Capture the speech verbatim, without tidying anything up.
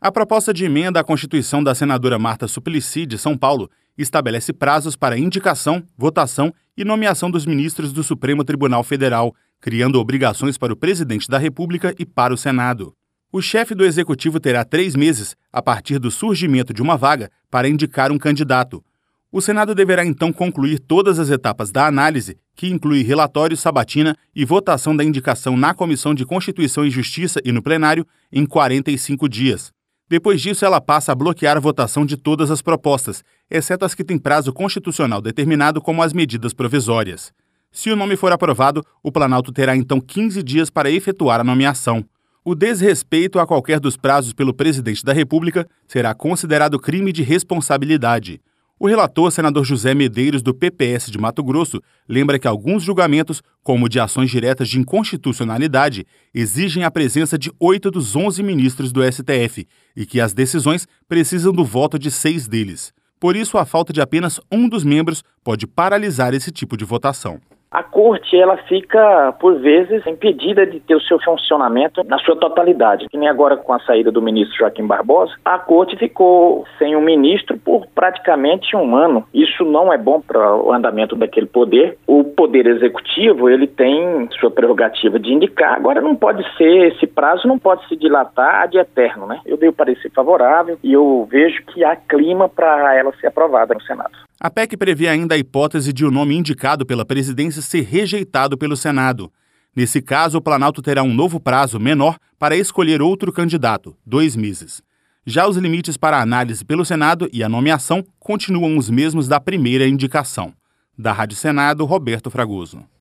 A proposta de emenda à Constituição da senadora Marta Suplicy, de São Paulo, estabelece prazos para indicação, votação e nomeação dos ministros do Supremo Tribunal Federal, criando obrigações para o presidente da República e para o Senado. O chefe do Executivo terá três meses, a partir do surgimento de uma vaga, para indicar um candidato. O Senado deverá então concluir todas as etapas da análise, que inclui relatório, sabatina e votação da indicação na Comissão de Constituição e Justiça e no plenário, em quarenta e cinco dias. Depois disso, ela passa a bloquear a votação de todas as propostas, exceto as que têm prazo constitucional determinado, como as medidas provisórias. Se o nome for aprovado, o Planalto terá então quinze dias para efetuar a nomeação. O desrespeito a qualquer dos prazos pelo presidente da República será considerado crime de responsabilidade. O relator, senador José Medeiros, do P P S de Mato Grosso, lembra que alguns julgamentos, como de ações diretas de inconstitucionalidade, exigem a presença de oito dos onze ministros do S T F e que as decisões precisam do voto de seis deles. Por isso, a falta de apenas um dos membros pode paralisar esse tipo de votação. A corte, ela fica, por vezes, impedida de ter o seu funcionamento na sua totalidade. Que nem agora com a saída do ministro Joaquim Barbosa, a corte ficou sem um ministro por praticamente um ano. Isso não é bom para o andamento daquele poder. O poder executivo, ele tem sua prerrogativa de indicar. Agora não pode ser, esse prazo não pode se dilatar de eterno, né? Eu dei o parecer favorável e eu vejo que há clima para ela ser aprovada no Senado. A P E C prevê ainda a hipótese de o nome indicado pela presidência ser rejeitado pelo Senado. Nesse caso, o Planalto terá um novo prazo menor para escolher outro candidato, dois meses. Já os limites para a análise pelo Senado e a nomeação continuam os mesmos da primeira indicação. Da Rádio Senado, Roberto Fragoso.